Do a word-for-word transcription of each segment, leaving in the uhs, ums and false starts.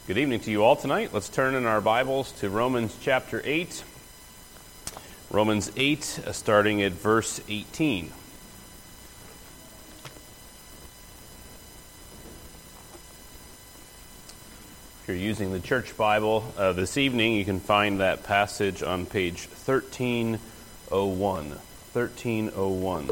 Good evening to you all tonight. Let's turn in our Bibles to Romans chapter eight. Romans eight, uh, starting at verse eighteen. If you're using the church Bible uh, this evening, you can find that passage on page thirteen oh one. thirteen oh one.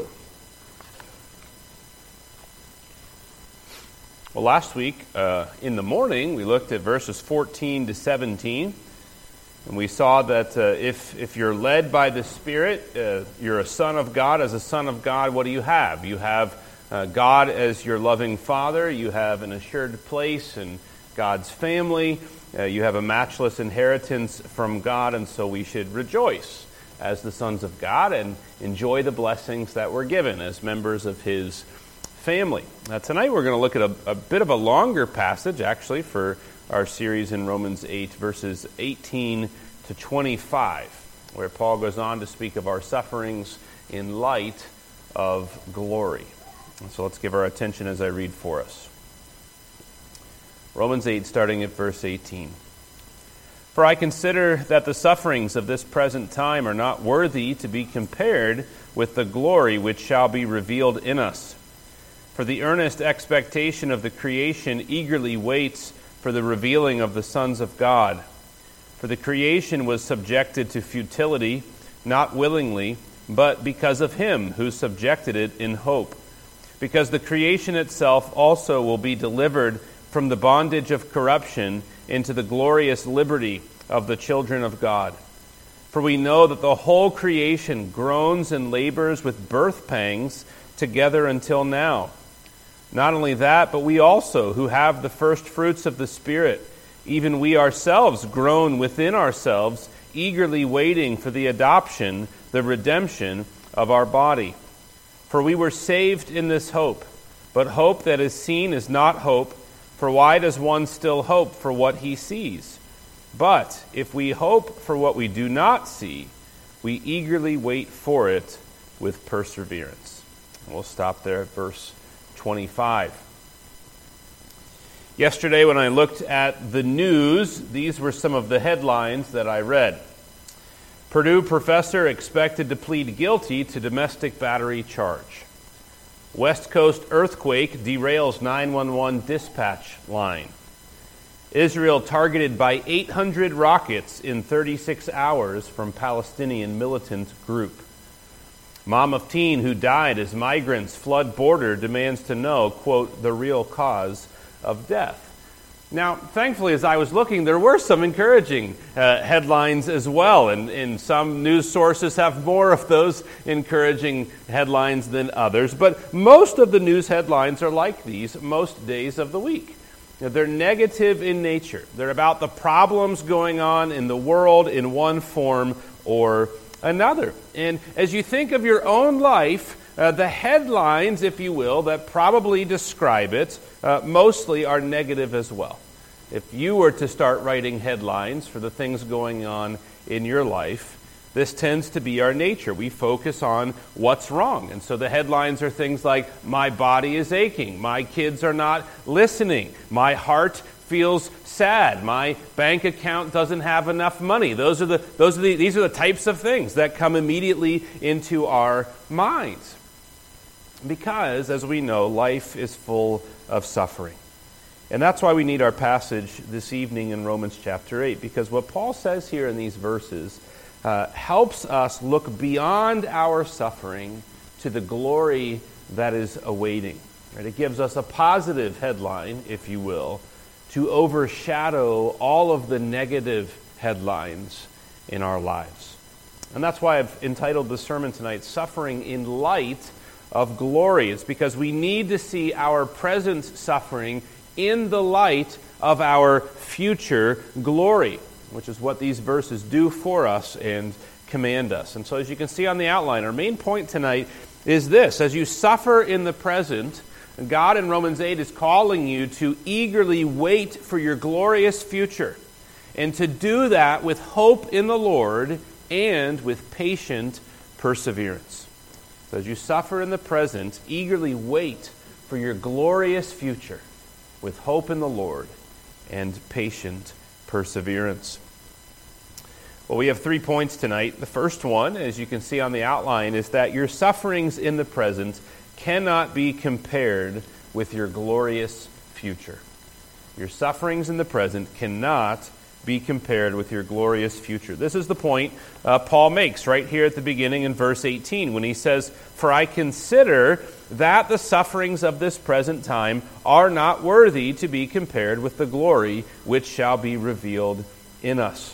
Well, last week, uh, in the morning, we looked at verses fourteen to seventeen, and we saw that uh, if if you're led by the Spirit, uh, you're a son of God. As a son of God, what do you have? You have uh, God as your loving Father. You have an assured place in God's family. Uh, you have a matchless inheritance from God, and so we should rejoice as the sons of God and enjoy the blessings that we're given as members of His family. Now, tonight we're going to look at a, a bit of a longer passage, actually, for our series in Romans eight, verses eighteen to twenty-five, where Paul goes on to speak of our sufferings in light of glory. And so let's give our attention as I read for us. Romans eight, starting at verse eighteen. For I consider that the sufferings of this present time are not worthy to be compared with the glory which shall be revealed in us. For the earnest expectation of the creation eagerly waits for the revealing of the sons of God. For the creation was subjected to futility, not willingly, but because of Him who subjected it in hope. Because the creation itself also will be delivered from the bondage of corruption into the glorious liberty of the children of God. For we know that the whole creation groans and labors with birth pangs together until now. Not only that, but we also, who have the first fruits of the Spirit, even we ourselves groan within ourselves, eagerly waiting for the adoption, the redemption of our body. For we were saved in this hope. But hope that is seen is not hope, for why does one still hope for what he sees? But if we hope for what we do not see, we eagerly wait for it with perseverance. And we'll stop there at verse twenty-five. Yesterday, when I looked at the news, these were some of the headlines that I read. Purdue professor expected to plead guilty to domestic battery charge. West Coast earthquake derails nine one one dispatch line. Israel targeted by eight hundred rockets in thirty-six hours from Palestinian militant group. Mom of teen who died as migrants flood border demands to know, quote, the real cause of death. Now, thankfully, as I was looking, there were some encouraging uh, headlines as well, and, and some news sources have more of those encouraging headlines than others. But most of the news headlines are like these most days of the week. You know, they're negative in nature. They're about the problems going on in the world in one form or another. And as you think of your own life, uh, the headlines, if you will, that probably describe it, uh, mostly are negative as well. If you were to start writing headlines for the things going on in your life, this tends to be our nature. We focus on what's wrong. And so the headlines are things like, my body is aching, my kids are not listening, my heart feels sad, my bank account doesn't have enough money. Those are the those are the these are the types of things that come immediately into our minds. Because, as we know, life is full of suffering. And that's why we need our passage this evening in Romans chapter eight, because what Paul says here in these verses uh, helps us look beyond our suffering to the glory that is awaiting. Right? It gives us a positive headline, if you will, to overshadow all of the negative headlines in our lives. And that's why I've entitled the sermon tonight, Suffering in Light of Glory. It's because we need to see our present suffering in the light of our future glory, which is what these verses do for us and command us. And so as you can see on the outline, our main point tonight is this: as you suffer in the present, God in Romans eight is calling you to eagerly wait for your glorious future, and to do that with hope in the Lord and with patient perseverance. So as you suffer in the present, eagerly wait for your glorious future with hope in the Lord and patient perseverance. Well, we have three points tonight. The first one, as you can see on the outline, is that your sufferings in the present cannot be compared with your glorious future. Your sufferings in the present cannot be compared with your glorious future. This is the point uh, Paul makes right here at the beginning in verse eighteen when he says, "For I consider that the sufferings of this present time are not worthy to be compared with the glory which shall be revealed in us."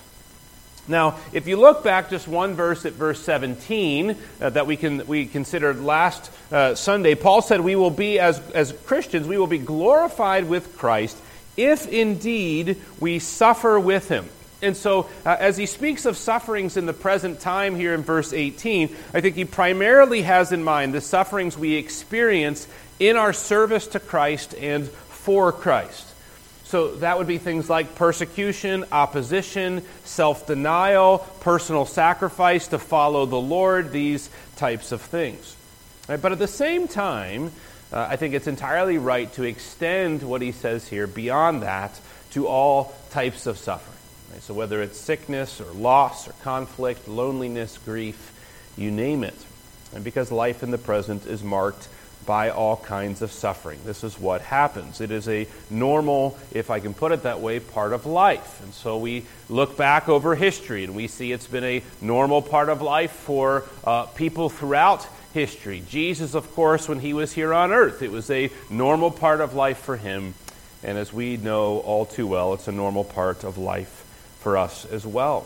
Now, if you look back just one verse at verse seventeen uh, that we can we considered last uh, Sunday, Paul said we will be, as, as Christians, we will be glorified with Christ if indeed we suffer with him. And so, uh, as he speaks of sufferings in the present time here in verse eighteen, I think he primarily has in mind the sufferings we experience in our service to Christ and for Christ. So that would be things like persecution, opposition, self-denial, personal sacrifice to follow the Lord, these types of things. Right? But at the same time, uh, I think it's entirely right to extend what he says here beyond that to all types of suffering. Right? So whether it's sickness or loss or conflict, loneliness, grief, you name it. And because life in the present is marked by all kinds of suffering. This is what happens. It is a normal, if I can put it that way, part of life. And so we look back over history and we see it's been a normal part of life for uh, people throughout history. Jesus, of course, when he was here on earth, it was a normal part of life for him. And as we know all too well, it's a normal part of life for us as well.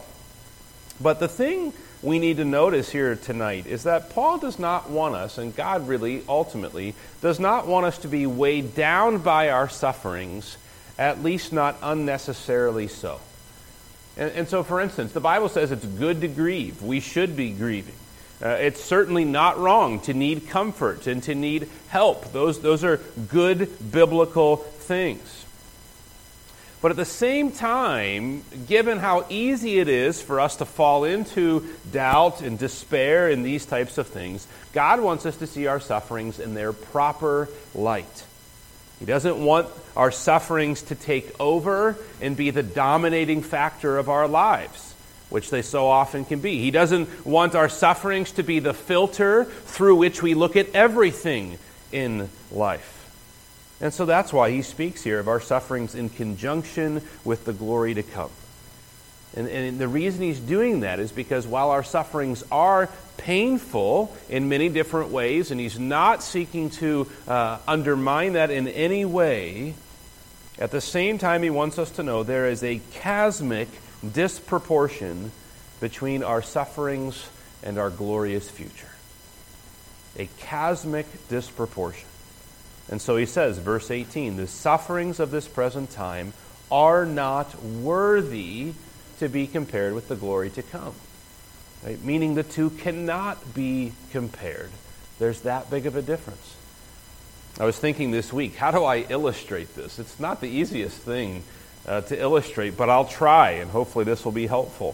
But the thing we need to notice here tonight is that Paul does not want us, and God really ultimately does not want us to be weighed down by our sufferings, at least not unnecessarily so. And, and so, for instance, the Bible says it's good to grieve. We should be grieving. Uh, it's certainly not wrong to need comfort and to need help. Those, those are good biblical things. But at the same time, given how easy it is for us to fall into doubt and despair and these types of things, God wants us to see our sufferings in their proper light. He doesn't want our sufferings to take over and be the dominating factor of our lives, which they so often can be. He doesn't want our sufferings to be the filter through which we look at everything in life. And so that's why he speaks here of our sufferings in conjunction with the glory to come. And, and the reason he's doing that is because while our sufferings are painful in many different ways, and he's not seeking to uh, undermine that in any way, at the same time he wants us to know there is a chasmic disproportion between our sufferings and our glorious future. A chasmic disproportion. And so he says, verse eighteen, the sufferings of this present time are not worthy to be compared with the glory to come. Right? Meaning the two cannot be compared. There's that big of a difference. I was thinking this week, how do I illustrate this? It's not the easiest thing uh, to illustrate, but I'll try, and hopefully this will be helpful.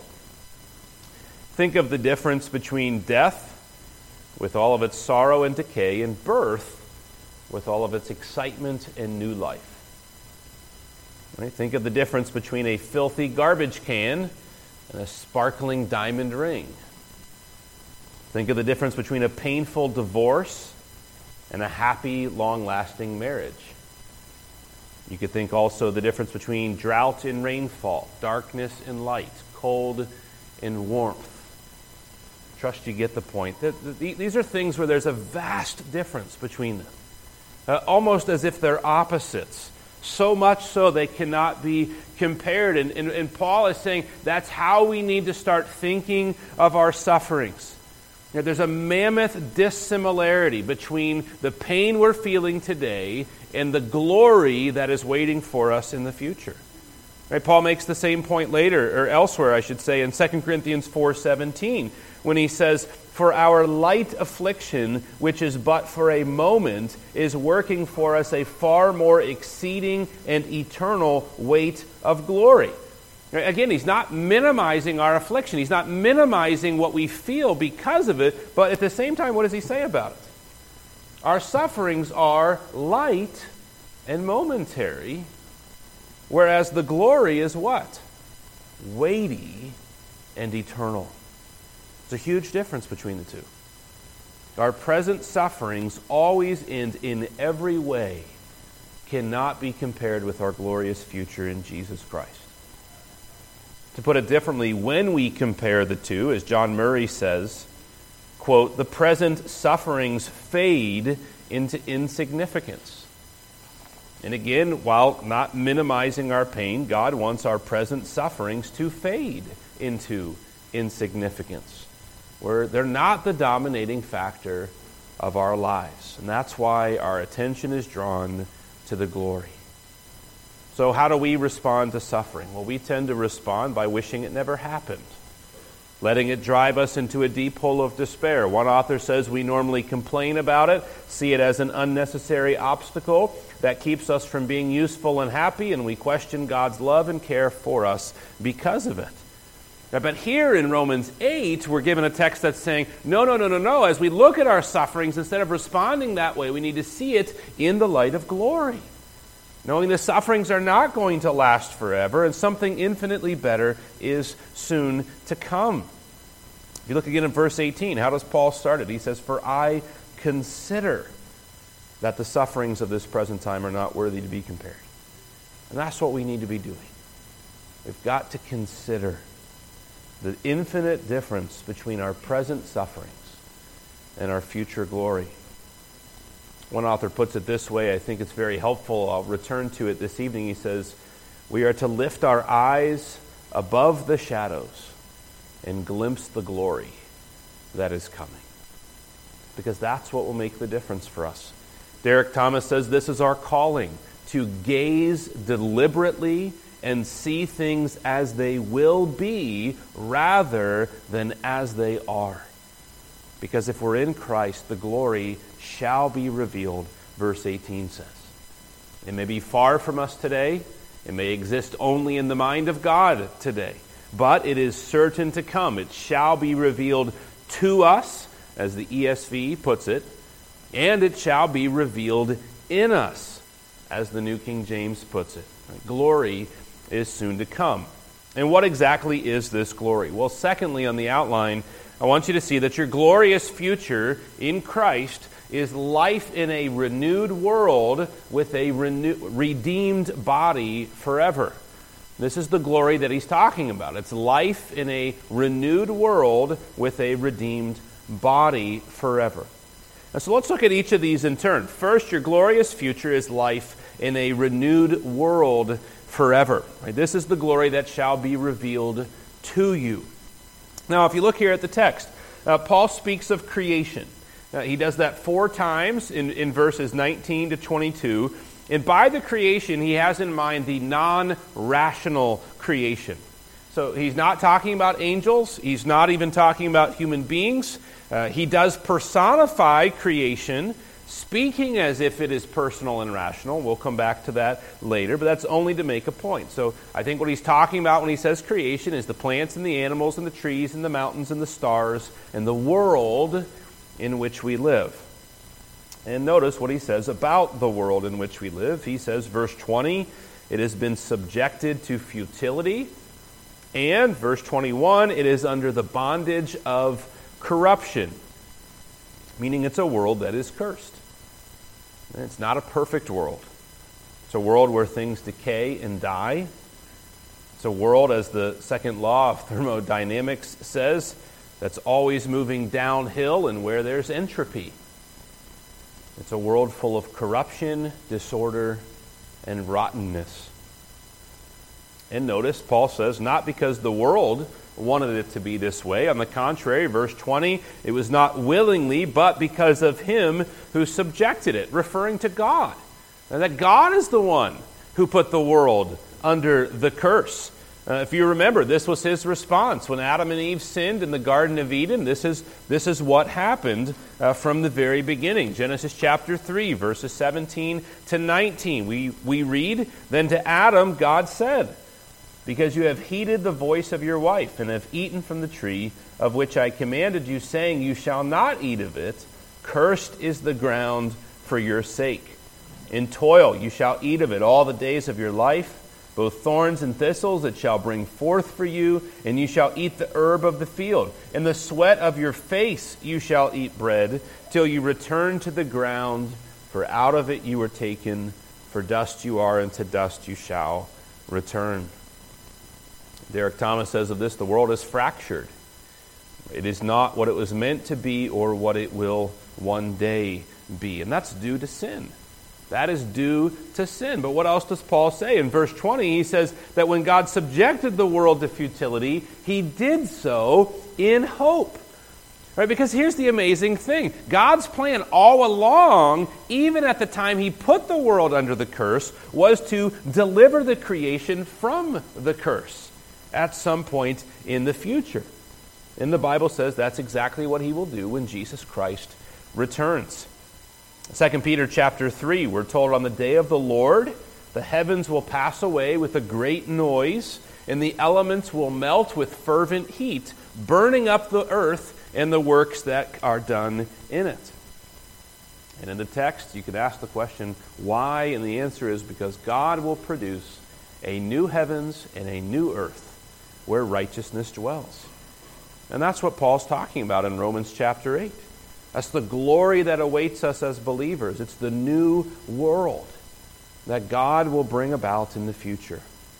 Think of the difference between death, with all of its sorrow and decay, and birth, with all of its excitement and new life. Right? Think of the difference between a filthy garbage can and a sparkling diamond ring. Think of the difference between a painful divorce and a happy, long-lasting marriage. You could think also the difference between drought and rainfall, darkness and light, cold and warmth. Trust you get the point. These are things where there's a vast difference between them. Uh, almost as if they're opposites. So much so they cannot be compared. And, and, and Paul is saying that's how we need to start thinking of our sufferings. You know, there's a mammoth dissimilarity between the pain we're feeling today and the glory that is waiting for us in the future. Right? Paul makes the same point later, or elsewhere I should say, in Second Corinthians four seventeen, when he says, "For our light affliction, which is but for a moment, is working for us a far more exceeding and eternal weight of glory." Again, he's not minimizing our affliction. He's not minimizing what we feel because of it. But at the same time, what does he say about it? Our sufferings are light and momentary, whereas the glory is what? Weighty and eternal. There's a huge difference between the two. Our present sufferings, always and in every way, cannot be compared with our glorious future in Jesus Christ. To put it differently, when we compare the two, as John Murray says, quote, the present sufferings fade into insignificance. And again, while not minimizing our pain, God wants our present sufferings to fade into insignificance, where they're not the dominating factor of our lives. And that's why our attention is drawn to the glory. So how do we respond to suffering? Well, we tend to respond by wishing it never happened, letting it drive us into a deep hole of despair. One author says we normally complain about it, see it as an unnecessary obstacle that keeps us from being useful and happy, and we question God's love and care for us because of it. But here in Romans eight, we're given a text that's saying, no, no, no, no, no. As we look at our sufferings, instead of responding that way, we need to see it in the light of glory, knowing the sufferings are not going to last forever, and something infinitely better is soon to come. If you look again in verse eighteen, how does Paul start it? He says, for I consider that the sufferings of this present time are not worthy to be compared. And that's what we need to be doing. We've got to consider the infinite difference between our present sufferings and our future glory. One author puts it this way. I think it's very helpful. I'll return to it this evening. He says, we are to lift our eyes above the shadows and glimpse the glory that is coming. Because that's what will make the difference for us. Derek Thomas says this is our calling, to gaze deliberately and see things as they will be rather than as they are. Because if we're in Christ, the glory shall be revealed, verse eighteen says. It may be far from us today. It may exist only in the mind of God today. But it is certain to come. It shall be revealed to us, as the E S V puts it, and it shall be revealed in us, as the New King James puts it. Glory is soon to come. And what exactly is this glory? Well, secondly, on the outline, I want you to see that your glorious future in Christ is life in a renewed world with a renew- redeemed body forever. This is the glory that he's talking about. It's life in a renewed world with a redeemed body forever. And so let's look at each of these in turn. First, your glorious future is life in a renewed world forever. Right? This is the glory that shall be revealed to you. Now, if you look here at the text, uh, Paul speaks of creation. Uh, he does that four times in, in verses nineteen to twenty-two. And by the creation, he has in mind the non-rational creation. So he's not talking about angels. He's not even talking about human beings. Uh, he does personify creation, speaking as if it is personal and rational. We'll come back to that later, but that's only to make a point. So I think what he's talking about when he says creation is the plants and the animals and the trees and the mountains and the stars and the world in which we live. And notice what he says about the world in which we live. He says, verse twenty, it has been subjected to futility. And verse twenty-one, it is under the bondage of corruption, meaning it's a world that is cursed. And it's not a perfect world. It's a world where things decay and die. It's a world, as the second law of thermodynamics says, that's always moving downhill and where there's entropy. It's a world full of corruption, disorder, and rottenness. And notice, Paul says, not because the world wanted it to be this way. On the contrary, verse twenty, it was not willingly, but because of him who subjected it, referring to God. And that God is the one who put the world under the curse. Uh, if you remember, this was his response. When Adam and Eve sinned in the Garden of Eden, this is, this is what happened uh, from the very beginning. Genesis chapter three, verses seventeen to nineteen. We, we read, then to Adam God said, because you have heeded the voice of your wife, and have eaten from the tree of which I commanded you, saying, you shall not eat of it. Cursed is the ground for your sake. In toil you shall eat of it all the days of your life. Both thorns and thistles it shall bring forth for you, and you shall eat the herb of the field. In the sweat of your face you shall eat bread, till you return to the ground, for out of it you were taken, for dust you are, and to dust you shall return. Derek Thomas says of this, the world is fractured. It is not what it was meant to be or what it will one day be. And that's due to sin. That is due to sin. But what else does Paul say? In verse twenty, he says that when God subjected the world to futility, he did so in hope. Right? Because here's the amazing thing. God's plan all along, even at the time he put the world under the curse, was to deliver the creation from the curse at some point in the future. And the Bible says that's exactly what he will do when Jesus Christ returns. Second Peter chapter three, we're told on the day of the Lord, the heavens will pass away with a great noise, and the elements will melt with fervent heat, burning up the earth and the works that are done in it. And in the text, you could ask the question, why? And the answer is because God will produce a new heavens and a new earth where righteousness dwells. And that's what Paul's talking about in Romans chapter eight. That's the glory that awaits us as believers. It's the new world that God will bring about in the future.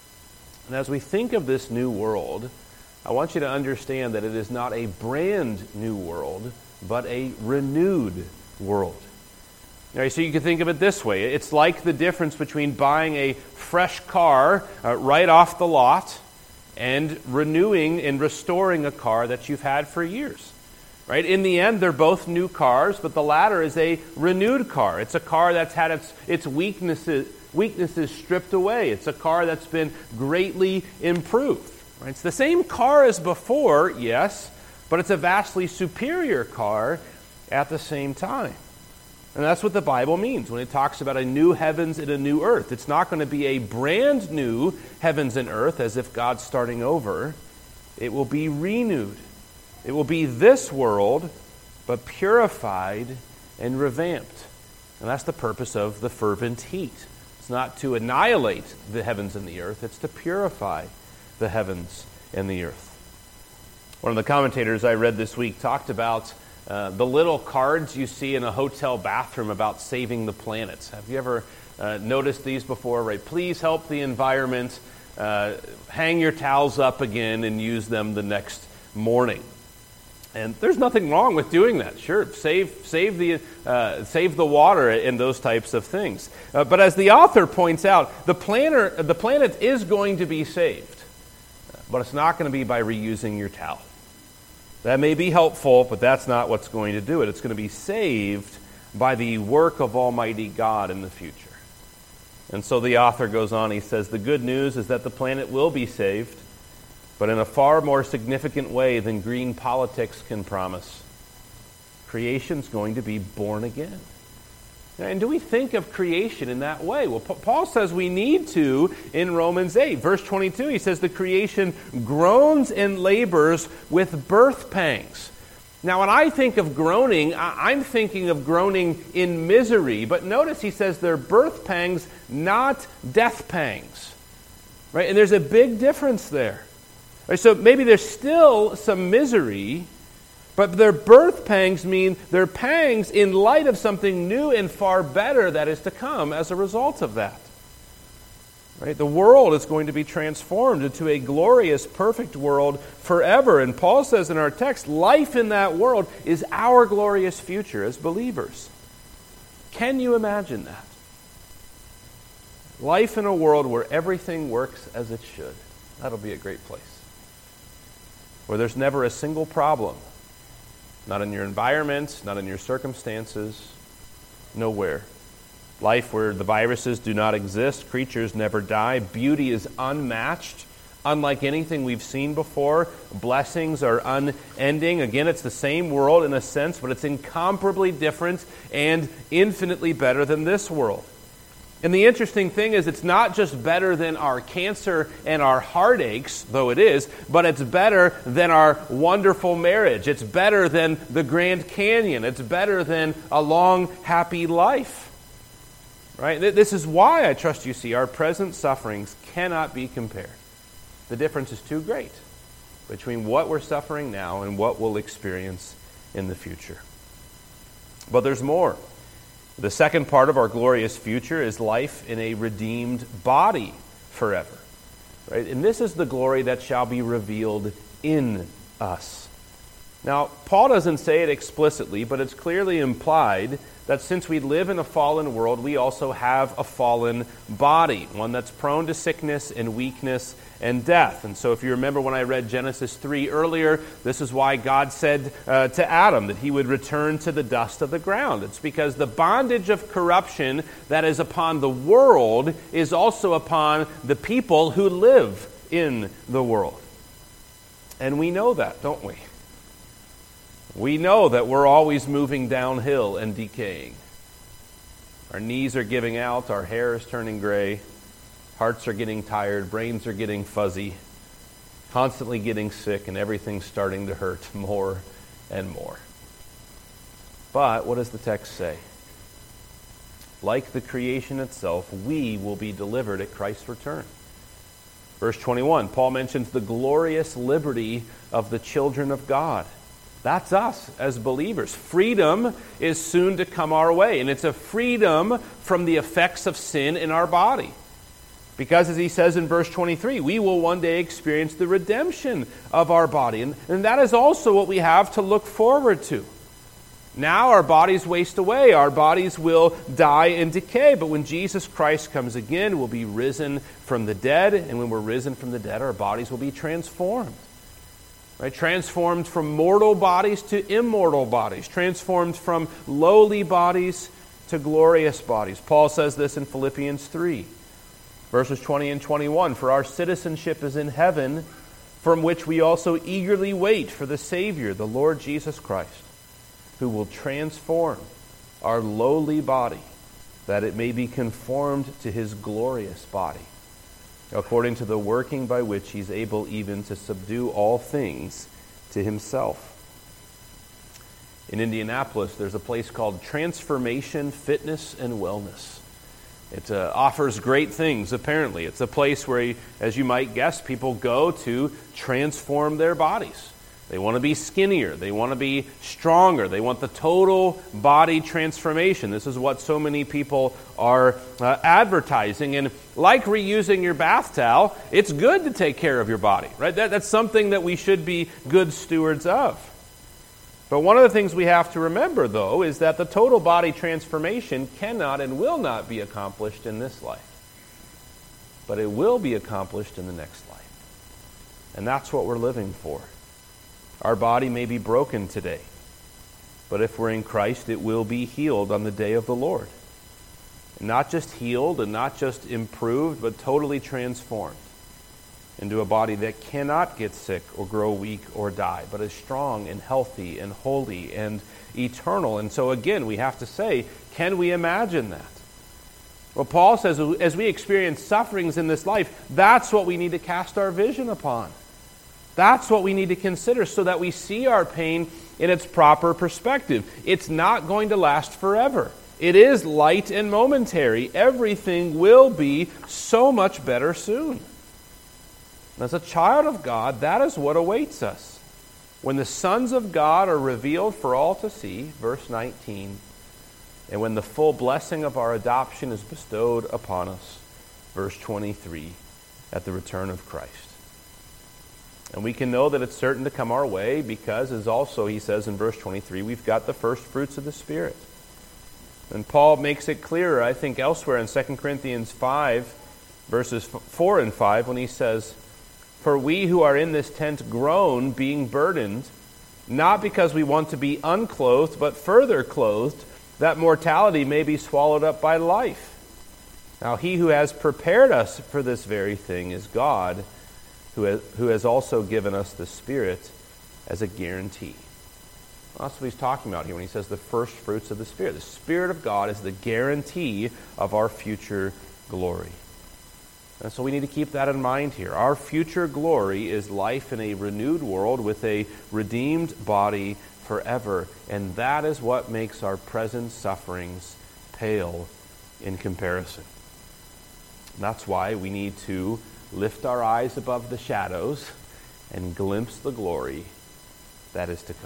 And as we think of this new world, I want you to understand that it is not a brand new world, but a renewed world. All right, so you can think of it this way. It's like the difference between buying a fresh car uh, right off the lot and renewing and restoring a car that you've had for years. Right? In the end, they're both new cars, but the latter is a renewed car. It's a car that's had its, its weaknesses, weaknesses stripped away. It's a car that's been greatly improved. Right? It's the same car as before, yes, but it's a vastly superior car at the same time. And that's what the Bible means when it talks about a new heavens and a new earth. It's not going to be a brand new heavens and earth as if God's starting over. It will be renewed. It will be this world, but purified and revamped. And that's the purpose of the fervent heat. It's not to annihilate the heavens and the earth. It's to purify the heavens and the earth. One of the commentators I read this week talked about uh, the little cards you see in a hotel bathroom about saving the planet. Have you ever uh, noticed these before? Right? Please help the environment. Uh, hang your towels up again and use them the next morning. And there's nothing wrong with doing that. Sure, save save the uh, save the water and those types of things. Uh, but as the author points out, the planet the planet is going to be saved, but it's not going to be by reusing your towel. That may be helpful, but that's not what's going to do it. It's going to be saved by the work of Almighty God in the future. And so the author goes on. He says the good news is that the planet will be saved, but in a far more significant way than green politics can promise. Creation's going to be born again. And do we think of creation in that way? Well, Paul says we need to in Romans eight. Verse twenty-two, he says the creation groans and labors with birth pangs. Now, when I think of groaning, I'm thinking of groaning in misery. But notice he says they're birth pangs, not death pangs. Right? And there's a big difference there. Right, so maybe there's still some misery, but their birth pangs mean they're pangs in light of something new and far better that is to come as a result of that. Right? The world is going to be transformed into a glorious, perfect world forever. And Paul says in our text, life in that world is our glorious future as believers. Can you imagine that? Life in a world where everything works as it should. That'll be a great place. Where there's never a single problem. Not in your environment, not in your circumstances, nowhere. Life where the viruses do not exist, creatures never die, beauty is unmatched, unlike anything we've seen before. Blessings are unending. Again, it's the same world in a sense, but it's incomparably different and infinitely better than this world. And the interesting thing is it's not just better than our cancer and our heartaches, though it is, but it's better than our wonderful marriage. It's better than the Grand Canyon. It's better than a long, happy life. Right? This is why I trust you see our present sufferings cannot be compared. The difference is too great between what we're suffering now and what we'll experience in the future. But there's more. The second part of our glorious future is life in a redeemed body forever. Right? And this is the glory that shall be revealed in us. Now, Paul doesn't say it explicitly, but it's clearly implied that since we live in a fallen world, we also have a fallen body, one that's prone to sickness and weakness and death. And so if you remember when I read Genesis three earlier, this is why God said uh, to Adam that he would return to the dust of the ground. It's because the bondage of corruption that is upon the world is also upon the people who live in the world. And we know that, don't we? We know that we're always moving downhill and decaying. Our knees are giving out, our hair is turning gray, hearts are getting tired, brains are getting fuzzy, constantly getting sick, and everything's starting to hurt more and more. But what does the text say? Like the creation itself, we will be delivered at Christ's return. Verse twenty-one, Paul mentions the glorious liberty of the children of God. That's us as believers. Freedom is soon to come our way, and it's a freedom from the effects of sin in our body. Because as he says in verse twenty-three, we will one day experience the redemption of our body. And, and that is also what we have to look forward to. Now our bodies waste away, our bodies will die and decay, but when Jesus Christ comes again, we'll be risen from the dead, and when we're risen from the dead, our bodies will be transformed. Right? Transformed from mortal bodies to immortal bodies. Transformed from lowly bodies to glorious bodies. Paul says this in Philippians three, verses twenty and twenty-one. For our citizenship is in heaven, from which we also eagerly wait for the Savior, the Lord Jesus Christ, who will transform our lowly body, that it may be conformed to his glorious body, according to the working by which he's able even to subdue all things to himself. In Indianapolis, there's a place called Transformation Fitness and Wellness. It uh, offers great things, apparently. It's a place where, as you might guess, people go to transform their bodies. They want to be skinnier. They want to be stronger. They want the total body transformation. This is what so many people are uh, advertising. And like reusing your bath towel, it's good to take care of your body, right? That, that's something that we should be good stewards of. But one of the things we have to remember, though, is that the total body transformation cannot and will not be accomplished in this life. But it will be accomplished in the next life. And that's what we're living for. Our body may be broken today, but if we're in Christ, it will be healed on the day of the Lord. And not just healed and not just improved, but totally transformed into a body that cannot get sick or grow weak or die, but is strong and healthy and holy and eternal. And so again, we have to say, can we imagine that? Well, Paul says, as we experience sufferings in this life, that's what we need to cast our vision upon. That's what we need to consider so that we see our pain in its proper perspective. It's not going to last forever. It is light and momentary. Everything will be so much better soon. As a child of God, that is what awaits us. When the sons of God are revealed for all to see, verse nineteen, and when the full blessing of our adoption is bestowed upon us, verse twenty-three, at the return of Christ. And we can know that it's certain to come our way because, as also he says in verse twenty-three, we've got the first fruits of the Spirit. And Paul makes it clearer, I think, elsewhere in Second Corinthians five, verses four and five, when he says, for we who are in this tent groan, being burdened, not because we want to be unclothed, but further clothed, that mortality may be swallowed up by life. Now he who has prepared us for this very thing is God, who has, who has also given us the Spirit as a guarantee. That's what he's talking about here when he says the first fruits of the Spirit. The Spirit of God is the guarantee of our future glory. And so we need to keep that in mind here. Our future glory is life in a renewed world with a redeemed body forever. And that is what makes our present sufferings pale in comparison. And that's why we need to lift our eyes above the shadows and glimpse the glory that is to come.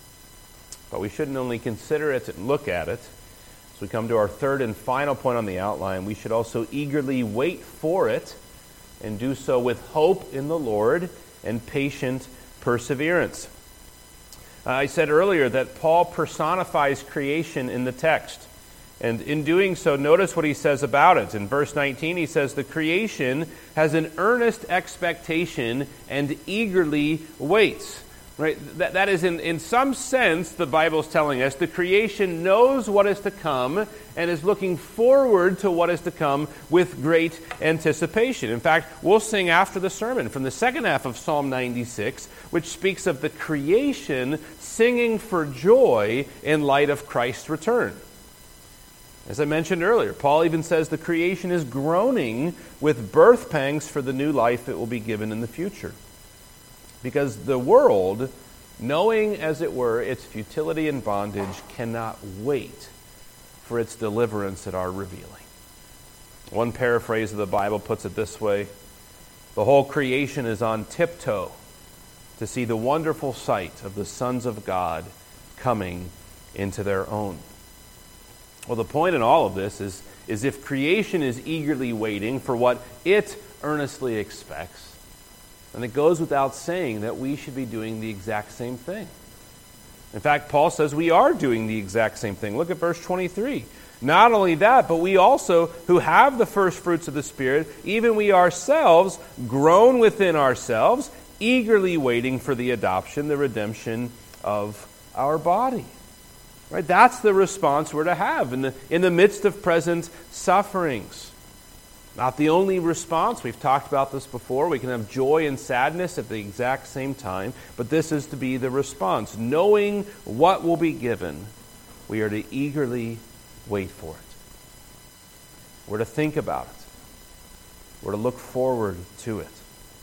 But we shouldn't only consider it and look at it. As we come to our third and final point on the outline, we should also eagerly wait for it and do so with hope in the Lord and patient perseverance. Uh, I said earlier that Paul personifies creation in the text. And in doing so, notice what he says about it. In verse nineteen, he says, "The creation has an earnest expectation and eagerly waits." Right? That, that is, in, in some sense, the Bible is telling us, the creation knows what is to come and is looking forward to what is to come with great anticipation. In fact, we'll sing after the sermon from the second half of Psalm ninety-six, which speaks of the creation singing for joy in light of Christ's return. As I mentioned earlier, Paul even says the creation is groaning with birth pangs for the new life it will be given in the future. Because the world, knowing, as it were, its futility and bondage, cannot wait for its deliverance at our revealing. One paraphrase of the Bible puts it this way: the whole creation is on tiptoe to see the wonderful sight of the sons of God coming into their own. Well, the point in all of this is, is if creation is eagerly waiting for what it earnestly expects, then it goes without saying that we should be doing the exact same thing. In fact, Paul says we are doing the exact same thing. Look at verse twenty-three. Not only that, but we also, who have the first fruits of the Spirit, even we ourselves, groan within ourselves, eagerly waiting for the adoption, the redemption of our body. Right? That's the response we're to have in the, in the midst of present sufferings. Not the only response. We've talked about this before. We can have joy and sadness at the exact same time, but this is to be the response. Knowing what will be given, we are to eagerly wait for it. We're to think about it. We're to look forward to it.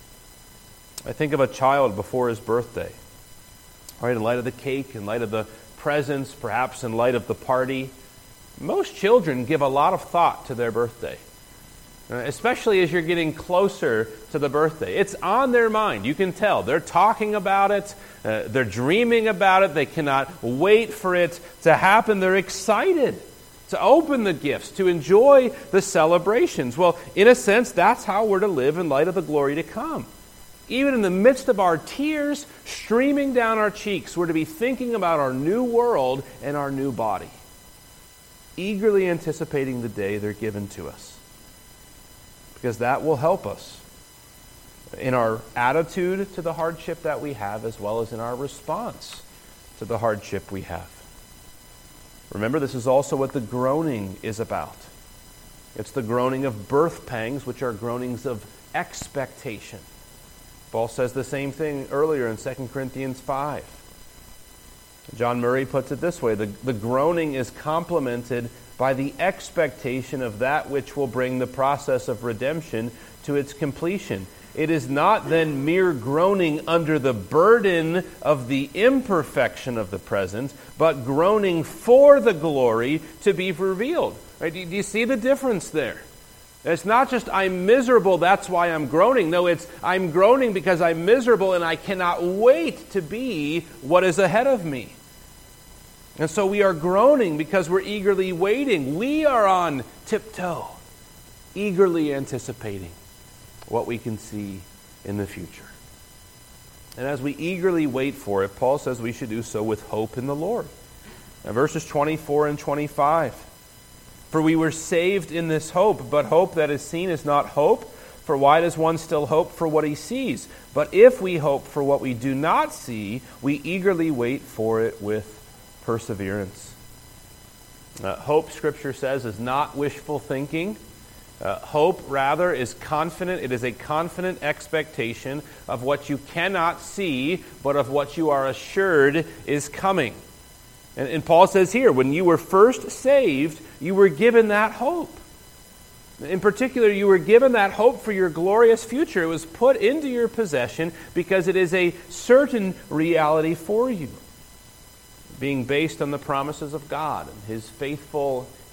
I think of a child before his birthday. Right, in light of the cake, in light of the presents, perhaps in light of the party. Most children give a lot of thought to their birthday, especially as you're getting closer to the birthday. It's on their mind. You can tell. They're talking about it. Uh, they're dreaming about it. They cannot wait for it to happen. They're excited to open the gifts, to enjoy the celebrations. Well, in a sense, that's how we're to live in light of the glory to come. Even in the midst of our tears streaming down our cheeks, we're to be thinking about our new world and our new body, eagerly anticipating the day they're given to us. Because that will help us in our attitude to the hardship that we have, as well as in our response to the hardship we have. Remember, this is also what the groaning is about. It's the groaning of birth pangs, which are groanings of expectation. Paul says the same thing earlier in Second Corinthians five. John Murray puts it this way: the, the groaning is complemented by the expectation of that which will bring the process of redemption to its completion. It is not then mere groaning under the burden of the imperfection of the present, but groaning for the glory to be revealed. Right? Do you see the difference there? It's not just I'm miserable, that's why I'm groaning. No, it's I'm groaning because I'm miserable and I cannot wait to be what is ahead of me. And so we are groaning because we're eagerly waiting. We are on tiptoe, eagerly anticipating what we can see in the future. And as we eagerly wait for it, Paul says we should do so with hope in the Lord. Now, verses twenty-four and twenty-five. For we were saved in this hope, but hope that is seen is not hope. For why does one still hope for what he sees? But if we hope for what we do not see, we eagerly wait for it with perseverance. Uh, hope, Scripture says, is not wishful thinking. Uh, hope, rather, is confident. It is a confident expectation of what you cannot see, but of what you are assured is coming. And, and Paul says here, when you were first saved, you were given that hope. In particular, you were given that hope for your glorious future. It was put into your possession because it is a certain reality for you, being based on the promises of God and His faithful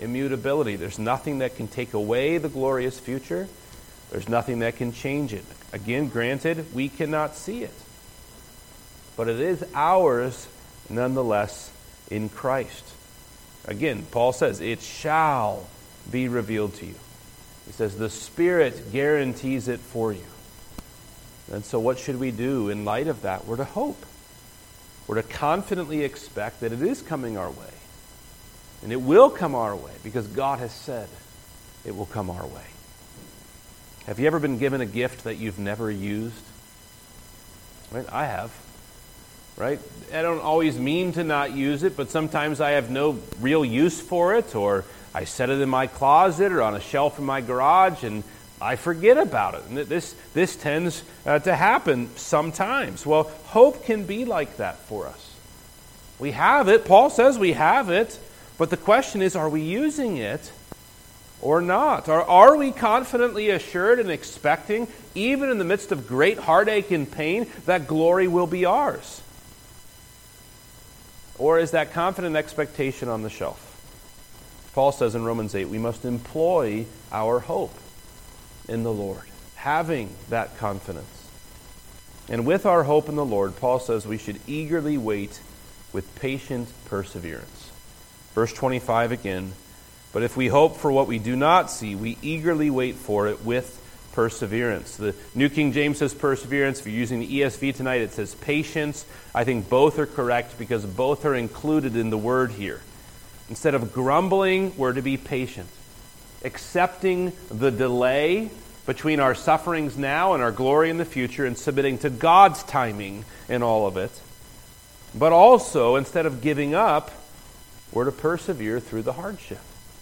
immutability. There's nothing that can take away the glorious future. There's nothing that can change it. Again, granted, we cannot see it. But it is ours nonetheless in Christ. Again, Paul says, it shall be revealed to you. He says, the Spirit guarantees it for you. And so what should we do in light of that? We're to hope. We're to confidently expect that it is coming our way. And it will come our way because God has said it will come our way. Have you ever been given a gift that you've never used? Right? I have. Right? I don't always mean to not use it, but sometimes I have no real use for it, or I set it in my closet or on a shelf in my garage, and I forget about it. And this, this tends uh, to happen sometimes. Well, hope can be like that for us. We have it. Paul says we have it. But the question is, are we using it or not? Are, are we confidently assured and expecting, even in the midst of great heartache and pain, that glory will be ours? Or is that confident expectation on the shelf? Paul says in Romans eight, we must employ our hope in the Lord, having that confidence. And with our hope in the Lord, Paul says we should eagerly wait with patient perseverance. Verse twenty-five again, but if we hope for what we do not see, we eagerly wait for it with perseverance. The New King James says perseverance. If you're using the E S V tonight, it says patience. I think both are correct because both are included in the word here. Instead of grumbling, we're to be patient. Accepting the delay between our sufferings now and our glory in the future, and submitting to God's timing in all of it. But also, instead of giving up, we're to persevere through the hardship.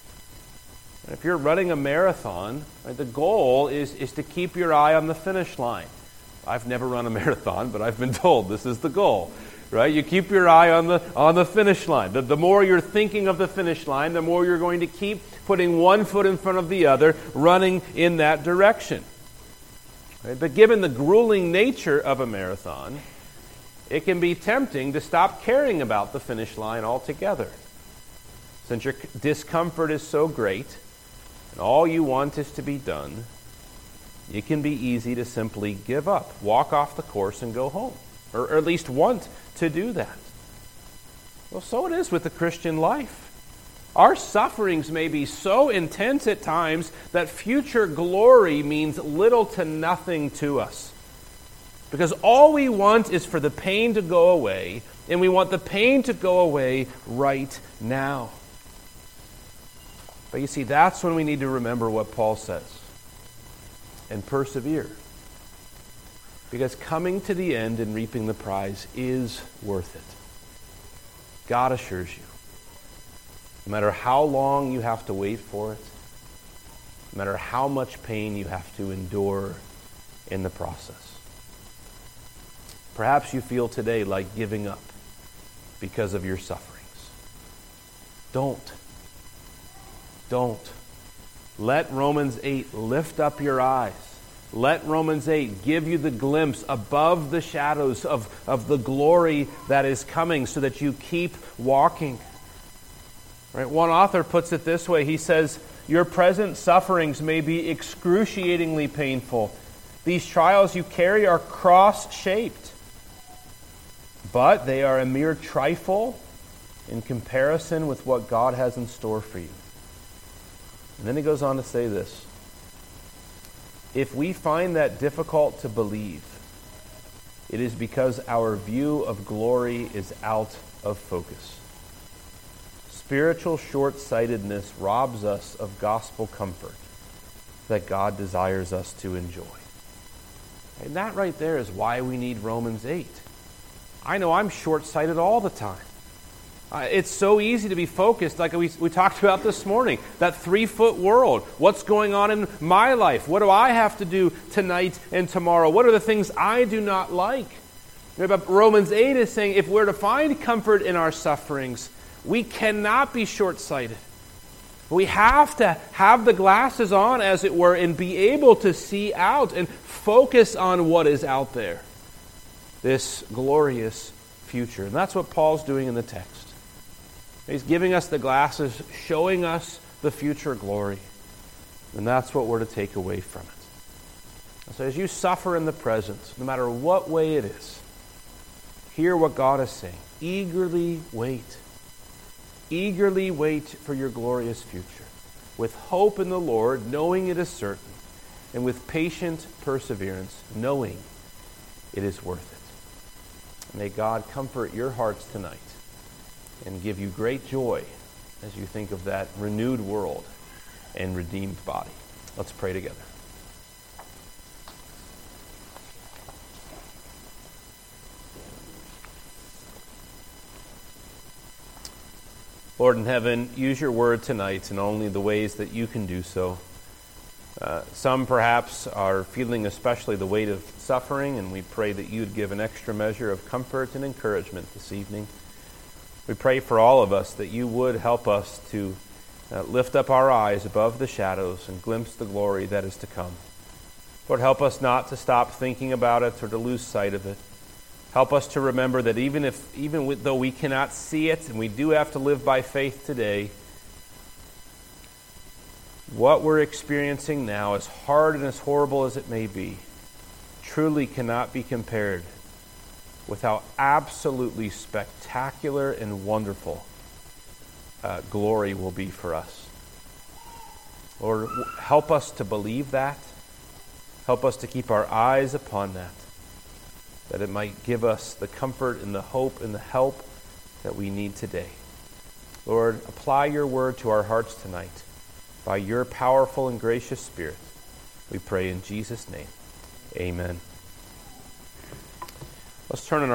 And if you're running a marathon, right, the goal is, is to keep your eye on the finish line. I've never run a marathon, but I've been told this is the goal. Right? You keep your eye on the on the finish line. The, the more you're thinking of the finish line, the more you're going to keep putting one foot in front of the other, running in that direction. Right? But given the grueling nature of a marathon, it can be tempting to stop caring about the finish line altogether. Since your discomfort is so great, and all you want is to be done, it can be easy to simply give up, walk off the course, and go home. Or, or at least want to do that. Well, so it is with the Christian life. Our sufferings may be so intense at times that future glory means little to nothing to us. Because all we want is for the pain to go away, and we want the pain to go away right now. But you see, that's when we need to remember what Paul says and persevere. Because coming to the end and reaping the prize is worth it. God assures you. No matter how long you have to wait for it, no matter how much pain you have to endure in the process. Perhaps you feel today like giving up because of your sufferings. Don't. Don't. Let Romans eight lift up your eyes. Let Romans eight give you the glimpse above the shadows of, of the glory that is coming so that you keep walking. Right? One author puts it this way. He says, your present sufferings may be excruciatingly painful. These trials you carry are cross-shaped. But they are a mere trifle in comparison with what God has in store for you. And then he goes on to say this. If we find that difficult to believe, it is because our view of glory is out of focus. Spiritual short-sightedness robs us of gospel comfort that God desires us to enjoy. And that right there is why we need Romans eight. I know I'm short-sighted all the time. Uh, it's so easy to be focused, like we, we talked about this morning, that three-foot world. What's going on in my life? What do I have to do tonight and tomorrow? What are the things I do not like? But Romans eight is saying if we're to find comfort in our sufferings, we cannot be short-sighted. We have to have the glasses on, as it were, and be able to see out and focus on what is out there. This glorious future. And that's what Paul's doing in the text. He's giving us the glasses, showing us the future glory, then that's what we're to take away from it. And so as you suffer in the present, no matter what way it is, hear what God is saying. Eagerly wait. Eagerly wait for your glorious future, with hope in the Lord, knowing it is certain, and with patient perseverance, knowing it is worth it. May God comfort your hearts tonight and give you great joy as you think of that renewed world and redeemed body. Let's pray together. Lord in heaven, use your word tonight in only the ways that you can do so. Uh, some perhaps are feeling especially the weight of suffering, and we pray that you'd give an extra measure of comfort and encouragement this evening. We pray for all of us that you would help us to uh, lift up our eyes above the shadows and glimpse the glory that is to come. Lord, help us not to stop thinking about it or to lose sight of it. Help us to remember that even if, even with, though we cannot see it, and we do have to live by faith today, what we're experiencing now, as hard and as horrible as it may be, truly cannot be compared with how absolutely spectacular and wonderful uh, glory will be for us. Lord, help us to believe that. Help us to keep our eyes upon that, that it might give us the comfort and the hope and the help that we need today. Lord, apply your word to our hearts tonight. By your powerful and gracious Spirit, we pray in Jesus' name. Amen. Let's turn in our